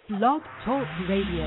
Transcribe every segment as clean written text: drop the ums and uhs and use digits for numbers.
Blog Talk Radio.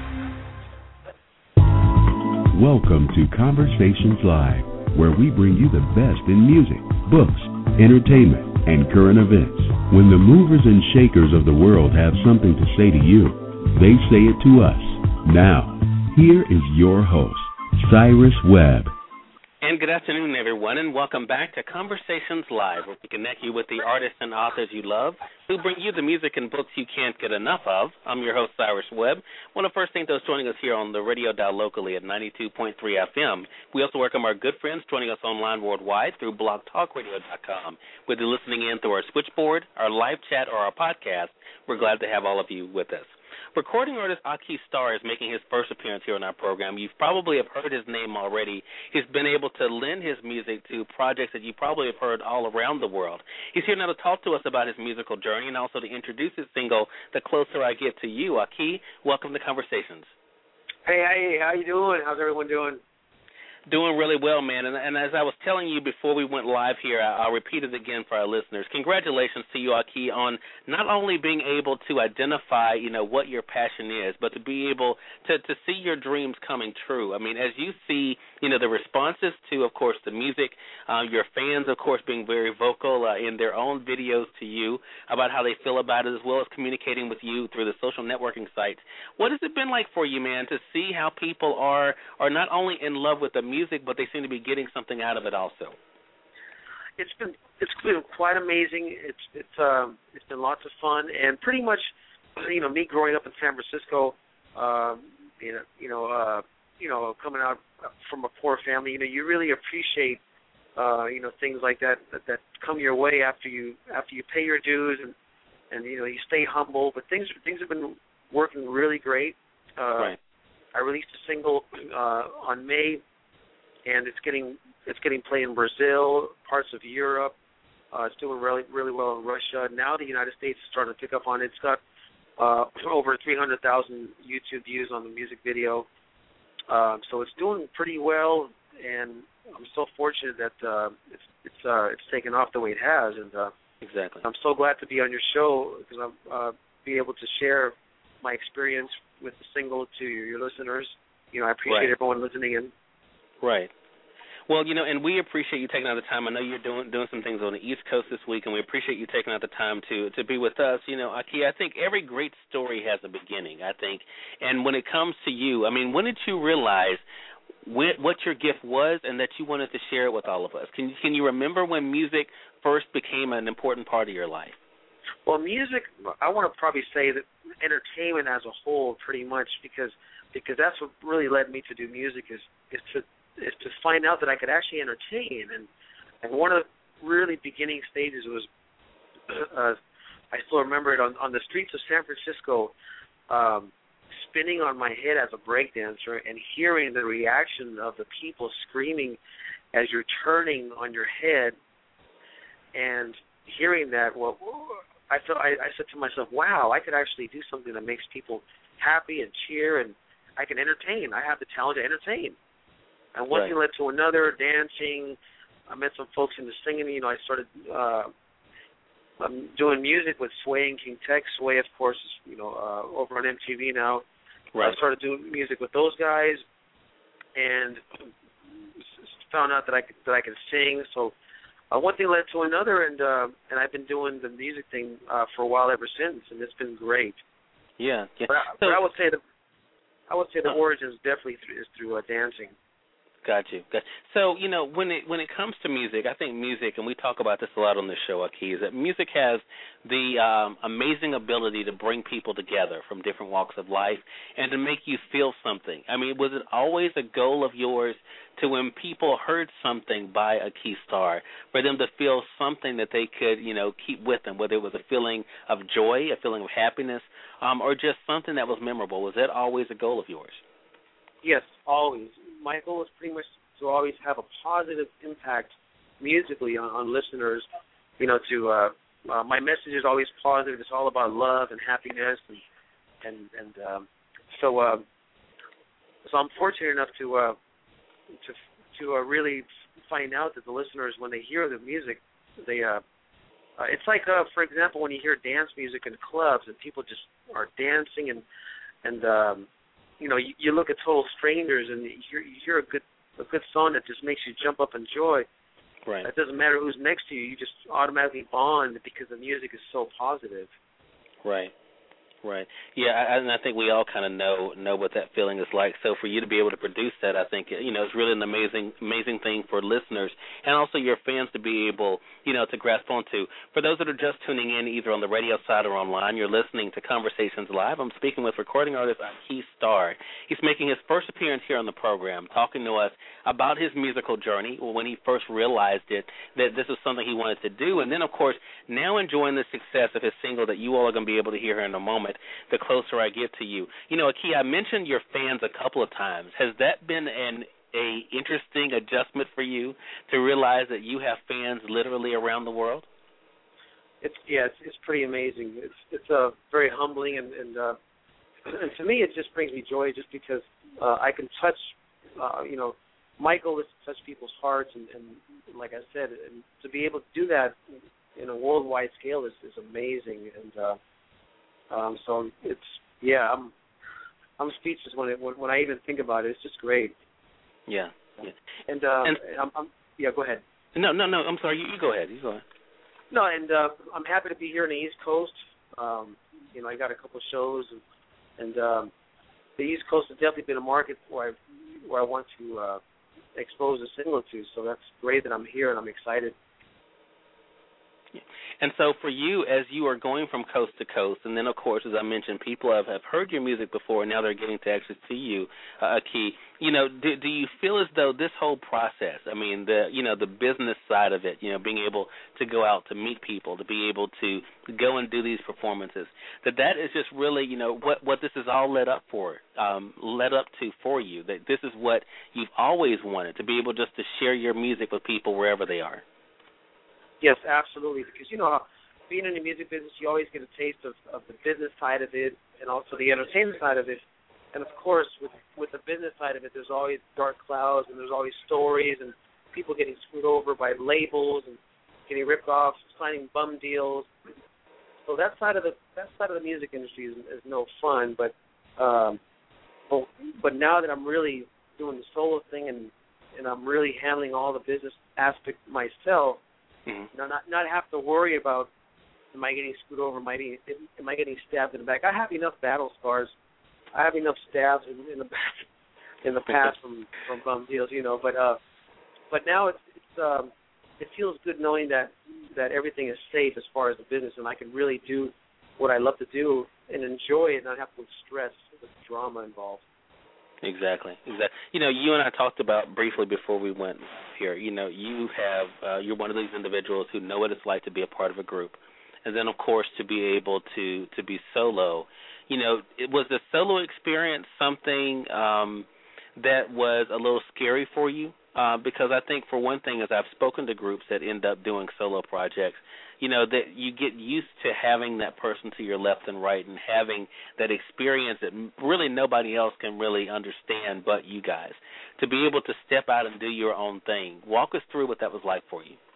Welcome to Conversations Live, where we bring you the best in music, books, entertainment, and current events. When the movers and shakers of the world have something to say to you, they say it to us. Now, here is your host, Cyrus Webb. And good afternoon, everyone, and welcome back to Conversations Live, where we connect you with the artists and authors you love, who bring you the music and books you can't get enough of. I'm your host, Cyrus Webb. One of the first things those joining us here on the radio dial locally at 92.3 FM. We also welcome our good friends joining us online worldwide through blogtalkradio.com. Whether you're listening in through our switchboard, our live chat, or our podcast, we're glad to have all of you with us. Recording artist Aki Starr is making his first appearance here on our program. You probably have heard his name already. He's been able to lend his music to projects that you probably have heard all around the world. He's here now to talk to us about his musical journey and also to introduce his single, The Closer I Get to You. Aki, welcome to Conversations. Hey, how you doing? How's everyone doing? Doing really well, man. And as I was telling you before we went live here, I'll repeat it again for our listeners. Congratulations to you, Aki, on not only being able to identify, what your passion is, but to be able to see your dreams coming true. I mean, as you see, the responses to, of course, the music, your fans, of course, being very vocal in their own videos to you about how they feel about it, as well as communicating with you through the social networking sites. What has it been like for you, man, to see how people are not only in love with the music, but they seem to be getting something out of it also? It's been quite amazing. It's been lots of fun, and pretty much, me growing up in San Francisco, coming out from a poor family, you really appreciate, things like that come your way after you pay your dues and you stay humble. But things have been working really great. Right. I released a single on May, and it's getting played in Brazil, parts of Europe. It's doing really, really well in Russia. Now the United States is starting to pick up on it. It's got over 300,000 YouTube views on the music video. So it's doing pretty well, and I'm so fortunate that it's taken off the way it has. And exactly, I'm so glad to be on your show because I'll be able to share my experience with the single to your listeners. I appreciate everyone listening in. Right. Well, and we appreciate you taking out the time. I know you're doing some things on the East Coast this week, and we appreciate you taking out the time to be with us. Aki, I think every great story has a beginning, I think. And when it comes to you, I mean, when did you realize what your gift was and that you wanted to share it with all of us? Can you remember when music first became an important part of your life? Well, music, I want to probably say that entertainment as a whole pretty much because that's what really led me to do music is to find out that I could actually entertain. And one of the really beginning stages was, I still remember it, on the streets of San Francisco, spinning on my head as a breakdancer and hearing the reaction of the people screaming as you're turning on your head, and hearing that, I said to myself, wow, I could actually do something that makes people happy and cheer, and I can entertain. I have the talent to entertain. And one thing led to another, dancing. I met some folks into singing. I started doing music with Sway and King Tex. Sway, of course, is over on MTV now. Right. I started doing music with those guys, and found out that I could sing. So one thing led to another, and I've been doing the music thing for a while ever since, and it's been great. Yeah. But I would say the origins definitely is through dancing. Got you. So, when it comes to music, I think music, and we talk about this a lot on the show, Aki, is that music has the amazing ability to bring people together from different walks of life and to make you feel something. I mean, was it always a goal of yours to, when people heard something by Aki Starr, for them to feel something that they could, keep with them, whether it was a feeling of joy, a feeling of happiness, or just something that was memorable? Was that always a goal of yours? Yes, always. My goal is pretty much to always have a positive impact musically on listeners. My message is always positive. It's all about love and happiness, so I'm fortunate enough to really find out that the listeners, when they hear the music, they It's like, for example, when you hear dance music in clubs and people just are dancing and you know, you look at total strangers and you hear a good song that just makes you jump up in joy. Right. It doesn't matter who's next to you. You just automatically bond because the music is so positive. Right. Right. Yeah, and I think we all kind of know what that feeling is like. So for you to be able to produce that, I think, you know, it's really an amazing thing for listeners and also your fans to be able, you know, to grasp onto. For those that are just tuning in, either on the radio side or online, you're listening to Conversations Live. I'm speaking with recording artist Keith Starr. He's making his first appearance here on the program, talking to us about his musical journey when he first realized it, that this was something he wanted to do, and then, of course, now enjoying the success of his single that you all are going to be able to hear here in a moment, The Closer I Get to You. You know, Aki, I mentioned your fans a couple of times. Has that been a interesting adjustment for you to realize that you have fans literally around the world? It's pretty amazing. It's very humbling, and to me, it just brings me joy just because I can touch, you know, my goal is to touch people's hearts, and like I said, and to be able to do that in a worldwide scale is amazing, and so it's I'm speechless when I even think about it. It's just great. Yeah. And I'm go ahead. No. I'm sorry. You go ahead. You go ahead. No, and I'm happy to be here on the East Coast. You know, I got a couple of shows, and the East Coast has definitely been a market where I want to expose the single to. So that's great that I'm here and I'm excited. And so for you, as you are going from coast to coast, and then, of course, as I mentioned, people have heard your music before, and now they're getting to actually see you, Aki, you know, do you feel as though this whole process, I mean, the business side of it, you know, being able to go out to meet people, to be able to go and do these performances, that is just really, you know, what this is all led up to for you, that this is what you've always wanted, to be able just to share your music with people wherever they are? Yes, absolutely. Because, you know, being in the music business, you always get a taste of the business side of it and also the entertainment side of it. And, of course, with the business side of it, there's always dark clouds and there's always stories and people getting screwed over by labels and getting ripped off, signing bum deals. So that side of the music industry is no fun. But now that I'm really doing the solo thing and I'm really handling all the business aspect myself, mm-hmm. not have to worry about am I getting screwed over, am I getting stabbed in the back. I have enough battle scars. I have enough stabs in the back in the past from bum deals, you know. But now it feels good knowing that everything is safe as far as the business, and I can really do what I love to do and enjoy it, and not have to stress the drama involved. Exactly. You know, you and I talked about briefly before we went here. You know, you're one of these individuals who know what it's like to be a part of a group, and then of course to be able to be solo. You know, was the solo experience something that was a little scary for you? Because I think for one thing, as I've spoken to groups that end up doing solo projects, you know, that you get used to having that person to your left and right and having that experience that really nobody else can really understand but you guys. To be able to step out and do your own thing. Walk us through what that was like for you.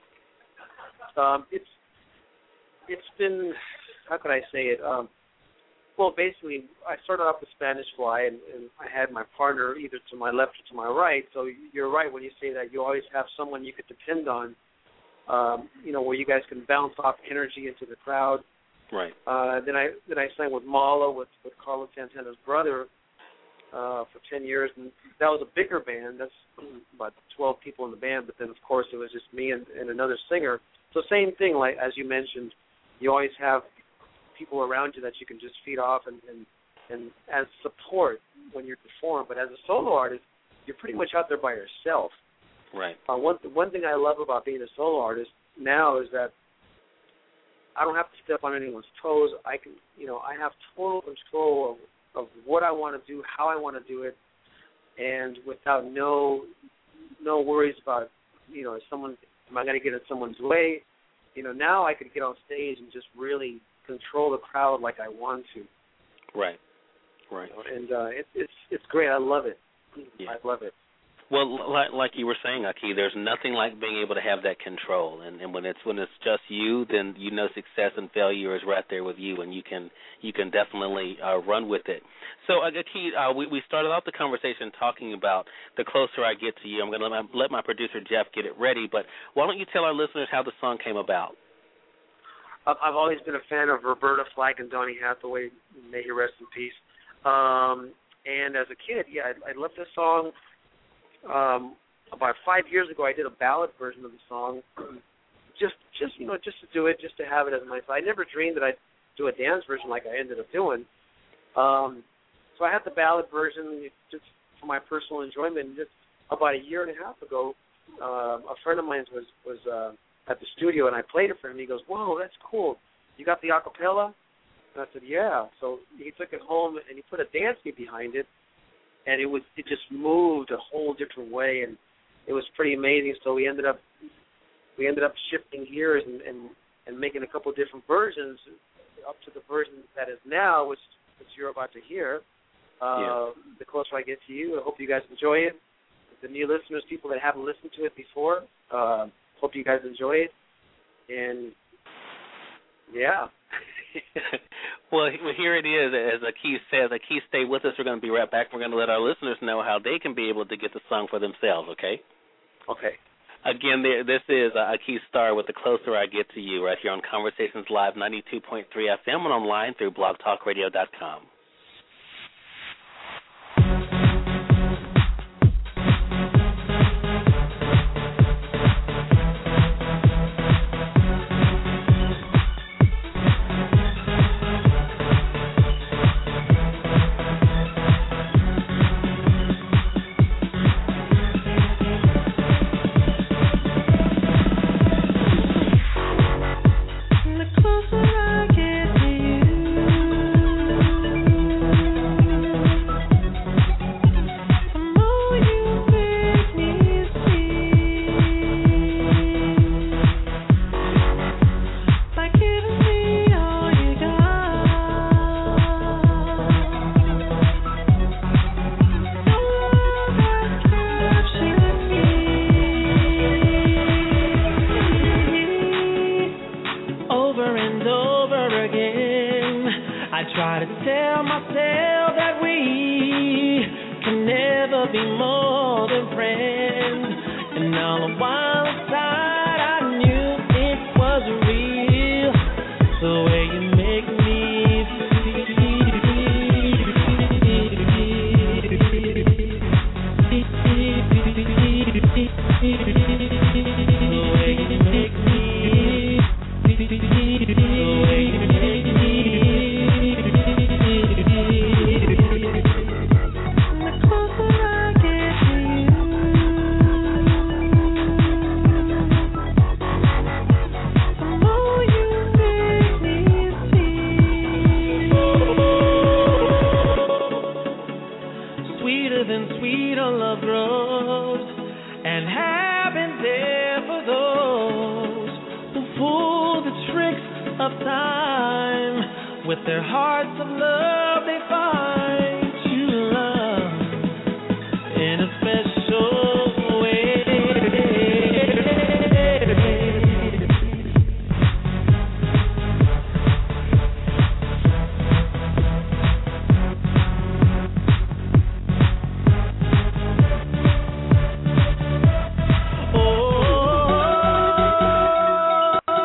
It's been, how could I say it? Well, basically, I started off with Spanish Fly, and I had my partner either to my left or to my right. So you're right when you say that you always have someone you could depend on. You know, where you guys can bounce off energy into the crowd. Right. Then I sang with Malo, with Carlos Santana's brother, for 10 years, and that was a bigger band. That's about 12 people in the band, but then, of course, it was just me and another singer. So same thing, like as you mentioned, you always have people around you that you can just feed off and as support when you perform. But as a solo artist, you're pretty much out there by yourself. Right. One thing I love about being a solo artist now is that I don't have to step on anyone's toes. I have total control of what I want to do, how I want to do it, and without no worries about, you know, am I going to get in someone's way? You know, now I could get on stage and just really control the crowd like I want to. Right. And it's great. I love it. Yeah. I love it. Well, like you were saying, Aki, there's nothing like being able to have that control, and when it's just you, then you know success and failure is right there with you, and you can definitely run with it. So, Aki, we started off the conversation talking about The Closer I Get to You. I'm going to let my producer Jeff get it ready, but why don't you tell our listeners how the song came about? I've always been a fan of Roberta Flack and Donny Hathaway. May he rest in peace. And as a kid, I loved this song. About 5 years ago, I did a ballad version of the song, just to do it, just to have it as my. I never dreamed that I'd do a dance version like I ended up doing. So I had the ballad version just for my personal enjoyment. And just about a year and a half ago, a friend of mine was at the studio, and I played it for him. He goes, "Whoa, that's cool. You got the acapella?" And I said, "Yeah." So he took it home and he put a dance beat behind it. And it just moved a whole different way, and it was pretty amazing. So we ended up shifting gears and making a couple of different versions up to the version that is now, which you're about to hear. The Closer I Get to You. I hope you guys enjoy it. The new listeners, people that haven't listened to it before, hope you guys enjoy it. And yeah. Well, here it is. As Aki says, Aki, stay with us. We're going to be right back. We're going to let our listeners know how they can be able to get the song for themselves, okay? Okay. Again, this is Aki Star with The Closer I Get to You right here on Conversations Live 92.3 FM and online through blogtalkradio.com.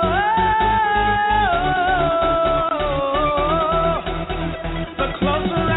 Closer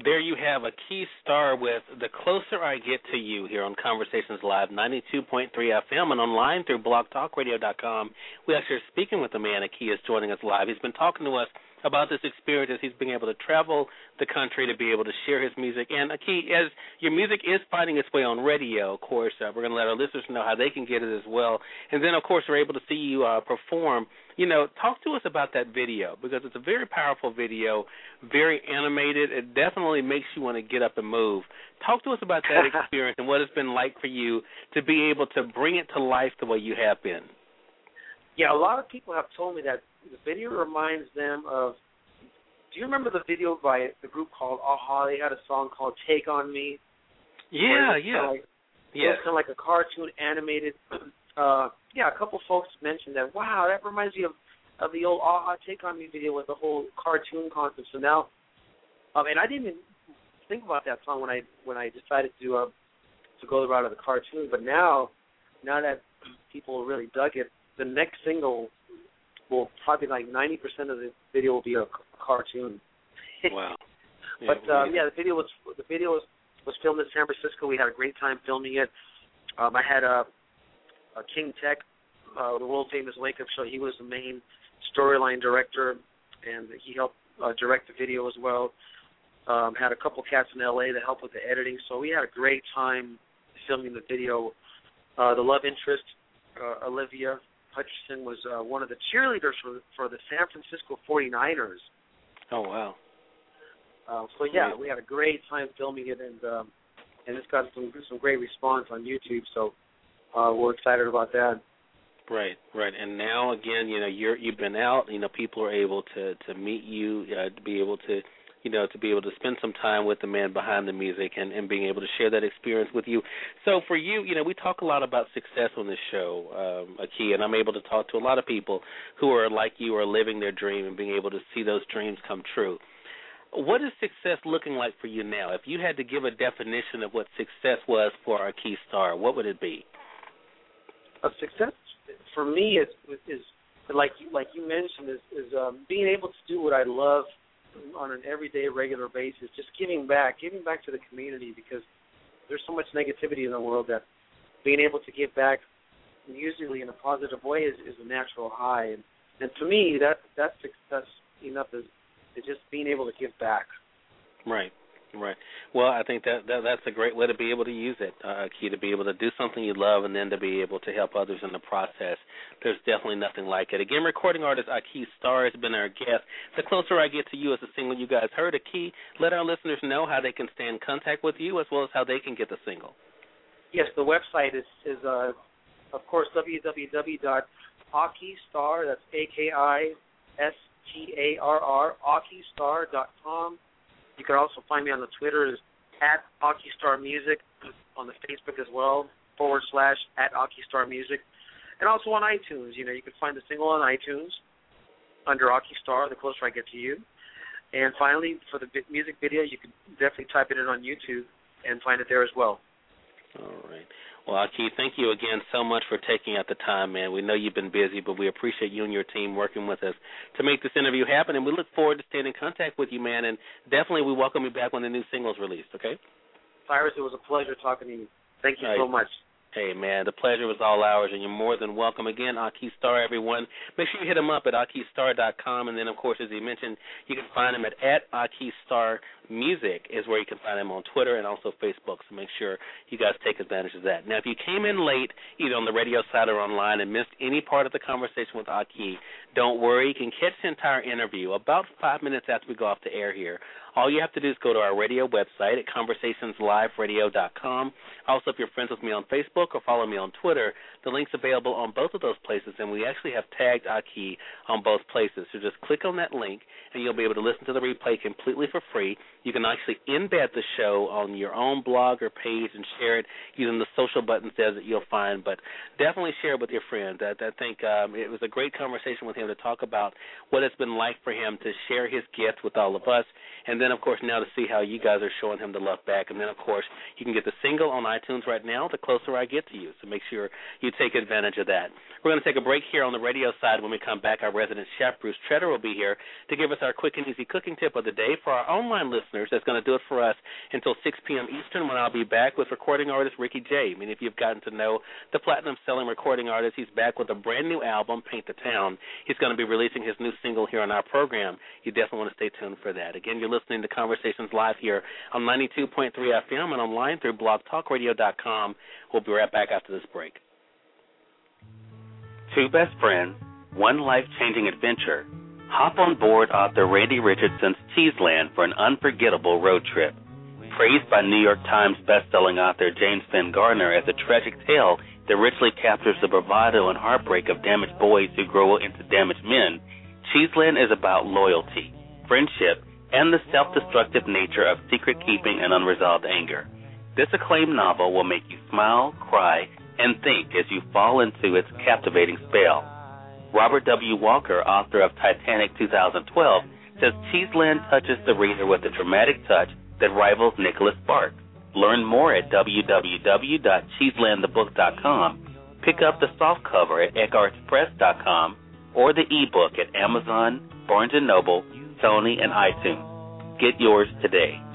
there you have a key star with The Closer I Get to You here on Conversations Live, 92.3 FM, and online through blogtalkradio.com. We actually are speaking with the man. Akey is joining us live. He's been talking to us about this experience as he's been able to travel the country to be able to share his music. And Akey, as your music is finding its way on radio, of course, we're going to let our listeners know how they can get it as well. And then, of course, we're able to see you perform. You know, talk to us about that video, because it's a very powerful video, very animated. It definitely makes you want to get up and move. Talk to us about that experience and what it's been like for you to be able to bring it to life the way you have been. Yeah, a lot of people have told me that the video reminds them of, do you remember the video by the group called a-ha? They had a song called Take On Me. Yeah. It was kind of like a cartoon animated. A couple folks mentioned that, wow, that reminds me of the old a-ha Take On Me video with the whole cartoon concept. So now, and I didn't even think about that song when I decided to go the route of the cartoon. But now that people really dug it, the next single will probably like 90% of the video will be a cartoon. Wow. But the video was filmed in San Francisco. We had a great time filming it. I had a King Tech, the world famous Wake Up Show. He was the main storyline director, and he helped direct the video as well. Had a couple cats in LA that helped with the editing. So we had a great time filming the video. The love interest, Olivia Hutcherson, was one of the cheerleaders for the San Francisco 49ers. Oh, wow. We had a great time filming it, and it's got some great response on YouTube, so we're excited about that. Right. And now, again, you've been out, people are able to meet you, to be able to spend some time with the man behind the music and being able to share that experience with you. So for you, we talk a lot about success on this show, Akey, and I'm able to talk to a lot of people who are like you, are living their dream and being able to see those dreams come true. What is success looking like for you now? If you had to give a definition of what success was for our Akey Star, what would it be? A success for me is like you mentioned, is being able to do what I love on an everyday, regular basis, just giving back to the community, because there's so much negativity in the world that being able to give back usually in a positive way is a natural high. And to me, that's success enough is just being able to give back. Right. Well, I think that's a great way to be able to use it, Akey, to be able to do something you love and then to be able to help others in the process. There's definitely nothing like it. Again, recording artist Akey Star has been our guest. The Closer I Get to You is a single you guys heard. Akey, let our listeners know how they can stay in contact with you as well as how they can get the single. Yes, the website is of course, www.AkeyStar, that's AKISTARR, AkeyStar.com. You can also find me on the Twitter is @AkeyStarMusic, on the Facebook as well, /@AkeyStarMusic, and also on iTunes. You can find the single on iTunes under Akey Star, The Closer I Get to You. And finally, for the music video, you can definitely type it in on YouTube and find it there as well. All right. Well, Akey, thank you again so much for taking out the time, man. We know you've been busy, but we appreciate you and your team working with us to make this interview happen, and we look forward to staying in contact with you, man, and definitely we welcome you back when the new single's released, okay? Cyrus, it was a pleasure talking to you. Thank you so much. Hey, man, the pleasure was all ours, and you're more than welcome. Again, Akey Star, everyone. Make sure you hit him up at AkeyStar.com, and then, of course, as he mentioned, you can find him at @AkeyStarMusic is where you can find him on Twitter and also Facebook, so make sure you guys take advantage of that. Now, if you came in late, either on the radio side or online, and missed any part of the conversation with Akey, don't worry. You can catch the entire interview about 5 minutes after we go off the air here. All you have to do is go to our radio website at conversationsliveradio.com. Also, if you're friends with me on Facebook or follow me on Twitter, the link's available on both of those places, and we actually have tagged Akey on both places. So just click on that link, and you'll be able to listen to the replay completely for free. You can actually embed the show on your own blog or page and share it using the social buttons there that you'll find. But definitely share it with your friends. I think it was a great conversation with him to talk about what it's been like for him to share his gift with all of us And then, of course, now to see how you guys are showing him the love back. And then, of course, you can get the single on iTunes right now, The Closer I Get to You. So make sure you take advantage of that. We're going to take a break here on the radio side. When we come back, our resident chef, Bruce Tretter, will be here to give us our quick and easy cooking tip of the day. For our online listeners, that's going to do it for us until 6 p.m. Eastern, when I'll be back with recording artist Ricky J. I mean, if you've gotten to know the platinum-selling recording artist, he's back with a brand-new album, Paint the Town. He's going to be releasing his new single here on our program. You definitely want to stay tuned for that. Again, you're listening to Conversations Live here on 92.3 FM and online through blogtalkradio.com. We'll be right back after this break. Two best friends, one life-changing adventure. Hop on board author Randy Richardson's Cheeseland for an unforgettable road trip. Praised by New York Times bestselling author James Finn Gardner as a tragic tale that richly captures the bravado and heartbreak of damaged boys who grow into damaged men, Cheeseland is about loyalty, friendship, and the self-destructive nature of secret-keeping and unresolved anger. This acclaimed novel will make you smile, cry, and think as you fall into its captivating spell. Robert W. Walker, author of Titanic 2012, says Cheeseland touches the reader with a dramatic touch that rivals Nicholas Sparks. Learn more at www.cheeselandthebook.com. Pick up the softcover at eckhartspress.com or the ebook at Amazon, Barnes & Noble, Sony, and iTunes. Get yours today.